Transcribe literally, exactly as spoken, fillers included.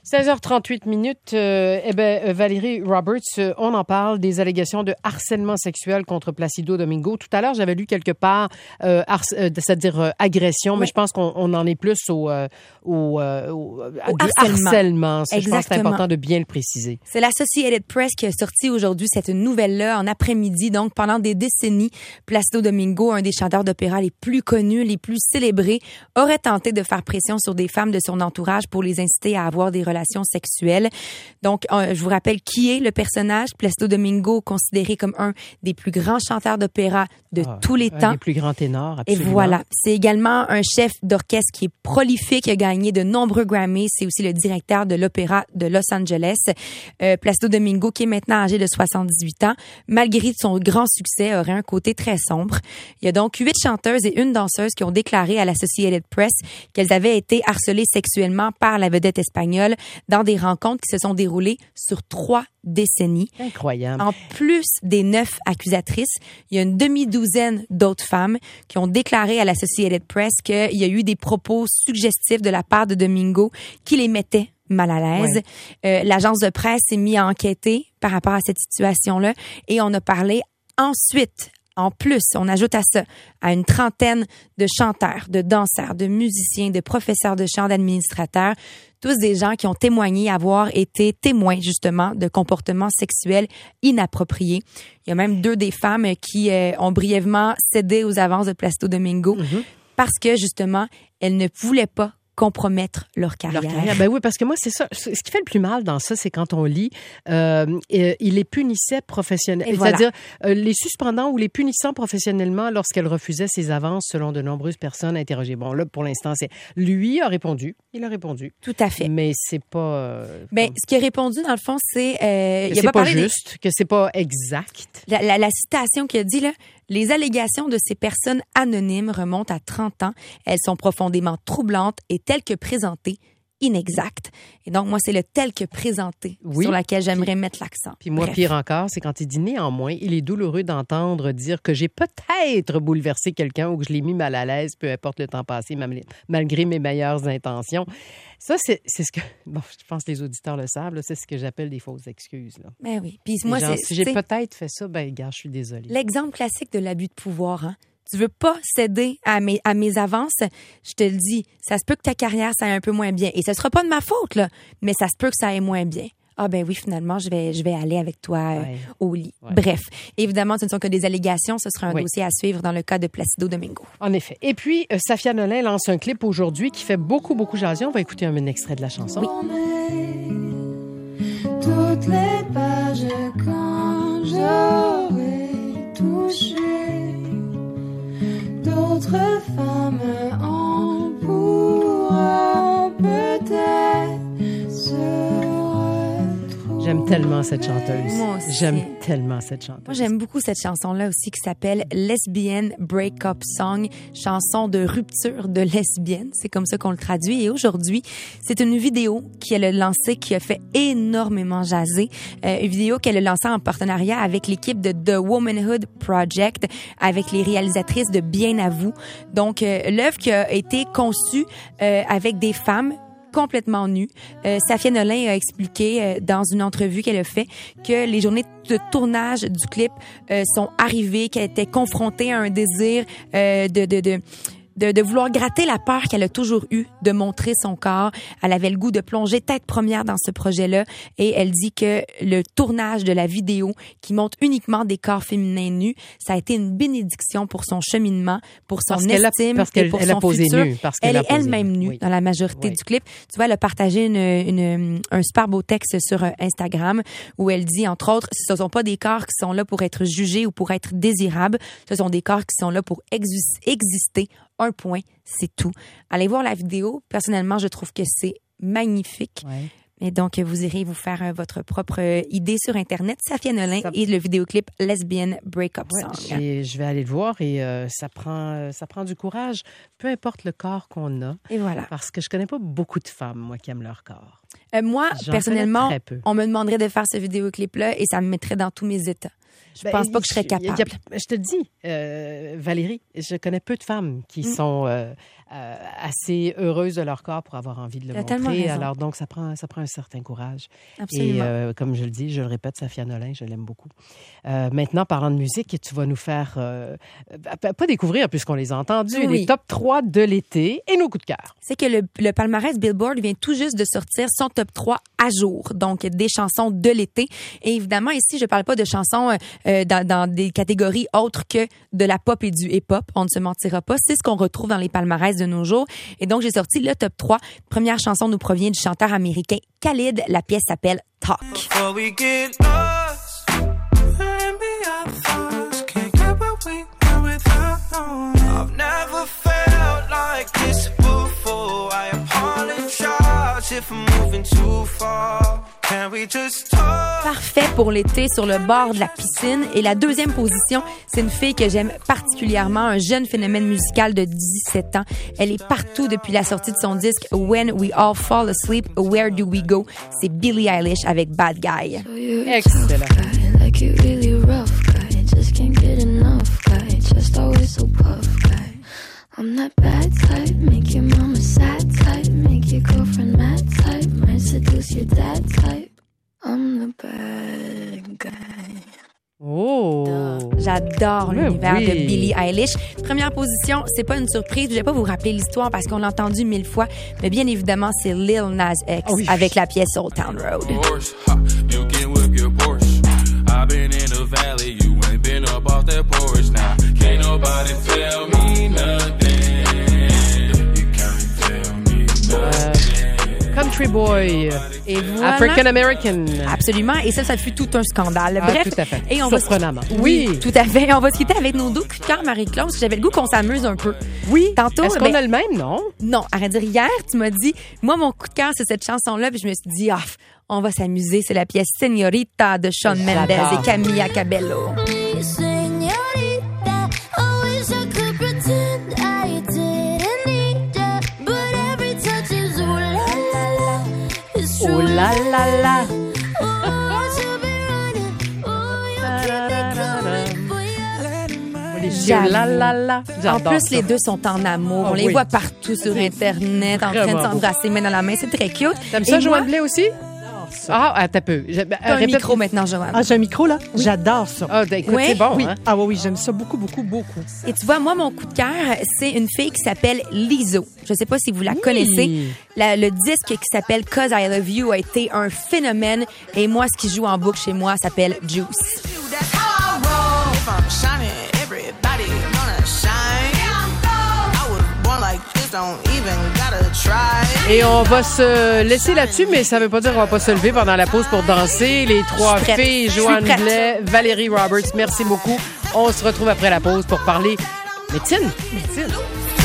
seize heures trente-huit minutes. Euh, eh ben, Valérie Roberts, euh, on en parle des allégations de harcèlement sexuel contre Placido Domingo. Tout à l'heure, j'avais lu quelque part, euh, har- euh, c'est-à-dire euh, agression, oui. mais je pense qu'on on en est plus au, euh, au, euh, au, au harcèlement. harcèlement. Ça, je pense que c'est important de bien le préciser. C'est l'Associated Press qui a sorti aujourd'hui cette nouvelle-là en après-midi. Donc, pendant des décennies, Placido Domingo, un des chanteurs d'opéra les plus connus, les plus célébrés, aurait tenté de faire pression sur des femmes de son entourage pour les inciter à avoir des relations sexuelles. Donc, euh, je vous rappelle qui est le personnage. Placido Domingo, considéré comme un des plus grands chanteurs d'opéra de ah, tous les temps. Un des plus grands ténors, absolument. Et voilà. C'est également un chef d'orchestre qui est prolifique, qui a gagné de nombreux Grammys. C'est aussi le directeur de l'Opéra de Los Angeles. Euh, Placido Domingo, qui est maintenant âgé de soixante-dix-huit ans, malgré son grand succès, aurait un côté très sombre. Il y a donc huit chanteuses et une danseuse qui ont déclaré à l'Associated Press qu'elles avaient été harcelées sexuellement par la vedette espagnole dans des rencontres qui se sont déroulées sur trois décennies. Incroyable. En plus des neuf accusatrices, il y a une demi-douzaine d'autres femmes qui ont déclaré à l'Associated Press qu'il y a eu des propos suggestifs de la part de Domingo qui les mettaient mal à l'aise. Ouais. Euh, l'agence de presse s'est mise à enquêter par rapport à cette situation-là et on a parlé ensuite. En plus, on ajoute à ça à une trentaine de chanteurs, de danseurs, de musiciens, de professeurs de chant, d'administrateurs, tous des gens qui ont témoigné avoir été témoins justement de comportements sexuels inappropriés. Il y a même deux des femmes qui euh, ont brièvement cédé aux avances de Placido Domingo mm-hmm. parce que justement, elles ne voulaient pas compromettre leur carrière. Leur carrière. Ben oui, parce que moi, c'est ça. Ce qui fait le plus mal dans ça, c'est quand on lit, euh, euh, il les punissait professionnellement. C'est-à-dire, voilà. euh, les suspendant ou les punissant professionnellement lorsqu'elle refusait ses avances selon de nombreuses personnes interrogées. Bon, là, pour l'instant, c'est... Lui a répondu. Il a répondu. Tout à fait. Mais c'est pas... Euh, ben, ce qui a répondu, dans le fond, c'est... Euh, que il a c'est pas, pas parlé juste, des... que c'est pas exact. La, la, la citation qu'il a dit, là, les allégations de ces personnes anonymes remontent à trente ans. Elles sont profondément troublantes et telles que présentées, inexactes. Et donc, moi, c'est le tel que présenté oui, sur laquelle j'aimerais puis, mettre l'accent. Puis moi, Bref. Pire encore, c'est quand il dit néanmoins, il est douloureux d'entendre dire que j'ai peut-être bouleversé quelqu'un ou que je l'ai mis mal à l'aise, peu importe le temps passé, malgré mes meilleures intentions. Ça, c'est, c'est ce que... Bon, je pense que les auditeurs le savent, là, c'est ce que j'appelle des fausses excuses. Là. Ben oui. Puis moi, genre, c'est... Si j'ai c'est... peut-être fait ça, ben gars, je suis désolée. L'exemple classique de l'abus de pouvoir, hein? Tu veux pas céder à mes, à mes avances, je te le dis, ça se peut que ta carrière, ça aille un peu moins bien. Et ce sera pas de ma faute, là, mais ça se peut que ça aille moins bien. Ah ben oui, finalement, je vais, je vais aller avec toi euh, ouais. au lit. Ouais. Bref, évidemment, ce ne sont que des allégations. Ce sera un oui. dossier à suivre dans le cas de Placido Domingo. En effet. Et puis, euh, Safia Nolin lance un clip aujourd'hui qui fait beaucoup, beaucoup jaser. On va écouter un, un extrait de la chanson. Oui. Toutes les pages quand j'aurai touché d'autres femmes, on pourra peut-être se retrouver. J'aime tellement cette chanteuse. Moi aussi. J'aime tellement cette chanteuse. Moi, j'aime beaucoup cette chanson-là aussi qui s'appelle Lesbian Breakup Song, chanson de rupture de lesbienne. C'est comme ça qu'on le traduit. Et aujourd'hui, c'est une vidéo qu'elle a lancée qui a fait énormément jaser. Euh, une vidéo qu'elle a lancée en partenariat avec l'équipe de The Womanhood Project, avec les réalisatrices de Bien à vous. Donc, euh, l'œuvre qui a été conçue euh, avec des femmes complètement nue. Euh, Safia Nolin a expliqué euh, dans une entrevue qu'elle a fait que les journées de tournage du clip euh, sont arrivées, qu'elle était confrontée à un désir euh, de, de, de De, de vouloir gratter la peur qu'elle a toujours eue de montrer son corps. Elle avait le goût de plonger tête première dans ce projet-là et elle dit que le tournage de la vidéo qui montre uniquement des corps féminins nus, ça a été une bénédiction pour son cheminement, pour son parce estime a, parce et pour elle son a posé futur. Nu, parce qu'elle elle a est elle-même nue oui. dans la majorité oui. du clip. Tu vois, elle a partagé une, une, un super beau texte sur Instagram où elle dit, entre autres, ce ne sont pas des corps qui sont là pour être jugés ou pour être désirables, ce sont des corps qui sont là pour exu- exister. Un point, c'est tout. Allez voir la vidéo. Personnellement, je trouve que c'est magnifique. Ouais. Et donc, vous irez vous faire euh, votre propre euh, idée sur Internet. Safia Nolin ça... et le vidéoclip Lesbian Breakup Song. Ouais, je vais aller le voir et euh, ça prend, ça prend du courage, peu importe le corps qu'on a. Et voilà. Parce que je connais pas beaucoup de femmes, moi, qui aiment leur corps. Euh, moi, J'en personnellement, on me demanderait de faire ce vidéoclip-là et ça me mettrait dans tous mes états. Je pense pas que je serais capable. Y a, y a, je te le dis, euh, Valérie, je connais peu de femmes qui mm. sont euh, euh, assez heureuses de leur corps pour avoir envie de le montrer. Alors donc, ça prend, ça prend un certain courage. Absolument. Et euh, comme je le dis, je le répète, Safia Nolin, je l'aime beaucoup. Euh, maintenant, parlant de musique, tu vas nous faire, euh, pas découvrir puisqu'on les a entendus, oui. les top trois de l'été et nos coups de cœur. C'est que le, le palmarès Billboard vient tout juste de sortir son top trois à jour, donc des chansons de l'été. Et évidemment, ici, je parle pas de chansons euh, dans, dans des catégories autres que de la pop et du hip-hop. On ne se mentira pas. C'est ce qu'on retrouve dans les palmarès de nos jours. Et donc, j'ai sorti le top trois. Première chanson nous provient du chanteur américain Khalid. La pièce s'appelle Talk. I've never felt like this before. I apologize if I'm moving too far. Can we just talk? Parfait pour l'été sur le bord de la piscine. Et la deuxième position, c'est une fille que j'aime particulièrement, un jeune phénomène musical de dix-sept ans. Elle est partout depuis la sortie de son disque When We All Fall Asleep, Where Do We Go? C'est Billie Eilish avec Bad Guy. Excellent. Like you really rough guy, just can't get enough guy, just always so puff guy. I'm that bad type, make your mama sad type, make your girlfriend mad type, might seduce your dad type. I'm the bad guy. Oh! J'adore Mais l'univers oui. de Billie Eilish. Première position, c'est pas une surprise. Je vais pas vous rappeler l'histoire parce qu'on l'a entendu mille fois, mais bien évidemment, c'est Lil Nas X oh oui. avec la pièce Old Town Road. I've been in the valley, you ain't been up off that porch now. Can't nobody tell me nothing. You can't tell me nothing. Uh, country boy. Et voilà. African American. Absolument. Et ça, ça fut tout un scandale. Ah, Bref. tout à fait. Et on Surprenamment. Va se... Oui. oui. Tout à fait. On va se quitter avec nos deux coups de cœur, Marie-Claude. J'avais le goût qu'on s'amuse un peu. Oui. Tantôt. Est-ce qu'on ben... a le même, non? Non. Arrête de dire, hier, tu m'as dit, moi, mon coup de cœur, c'est cette chanson-là. Puis je me suis dit, ah, on va s'amuser. C'est la pièce Señorita de Shawn Mendes et Camila Cabello. Oh là là là! La, la, la. En plus, ça. les deux sont en amour. Oh, on les oui. voit partout sur Internet, en train de s'embrasser main dans la main. C'est très cute. T'aimes ça, Joanne Blais aussi? Ah, ah, t'as peu. J'ai un répète... micro maintenant, Joanne. Ah, j'ai un micro, là? Oui. J'adore ça. Ah, écoute, oui. c'est bon, oui. hein? Ah oui, oui, j'aime ça beaucoup, beaucoup, beaucoup. Et tu vois, moi, mon coup de cœur, c'est une fille qui s'appelle Lizzo. Je sais pas si vous la oui. connaissez. La, le disque qui s'appelle Cause I Love You a été un phénomène. Et moi, ce qui joue en boucle chez moi s'appelle Juice. Et on va se laisser là-dessus, mais ça veut pas dire qu'on va pas se lever pendant la pause pour danser. Les trois filles, Joanne Blais, Valérie Roberts, merci beaucoup. On se retrouve après la pause pour parler médecine. Médecine.